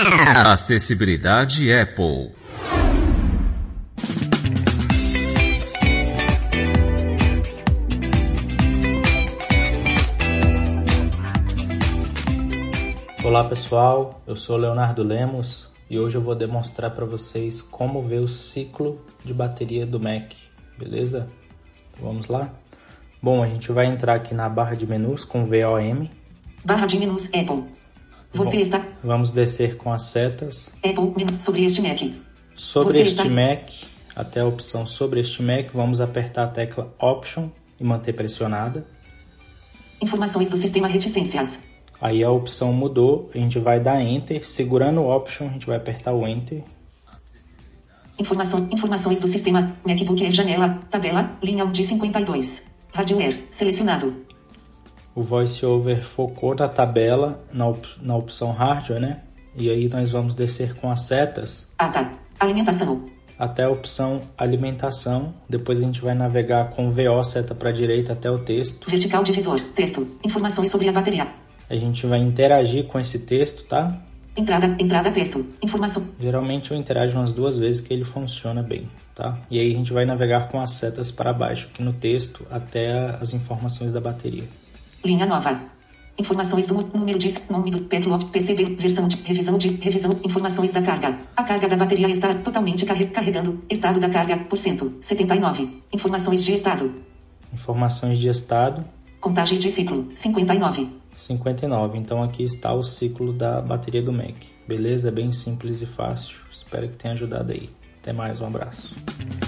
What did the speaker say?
Acessibilidade Apple. Olá pessoal, eu sou Leonardo Lemos e hoje eu vou demonstrar para vocês como ver o ciclo de bateria do Mac, beleza? Então vamos lá? Bom, a gente vai entrar aqui na barra de menus com VOM. Barra de menus Apple. Você está... Vamos descer com as setas. Apple, menu, sobre este Mac. Sobre este Mac, até a opção sobre este Mac, vamos apertar a tecla Option e manter pressionada. Informações do sistema reticências. Aí a opção mudou, a gente vai dar Enter, segurando o Option, a gente vai apertar o Enter. Informações do sistema MacBook Air, janela, tabela, linha de 52. Hardware, selecionado. O VoiceOver focou na tabela, na opção Hardware, né? E aí nós vamos descer com as setas. Alimentação. Até a opção Alimentação. Depois a gente vai navegar com VO, seta para a direita, até o texto. Vertical divisor, texto, informações sobre a bateria. A gente vai interagir com esse texto, tá? Entrada texto, informação. Geralmente eu interajo umas 2 vezes que ele funciona bem, tá? E aí a gente vai navegar com as setas para baixo aqui no texto até as informações da bateria. Linha nova. Informações do número de nome do backlog, PCB, versão de revisão, informações da carga. A carga da bateria está totalmente carregando. Estado da carga, por cento, 79. Informações de estado. Informações de estado. Contagem de ciclo, 59. 59. Então aqui está o ciclo da bateria do Mac. Beleza? É bem simples e fácil. Espero que tenha ajudado aí. Até mais, um abraço.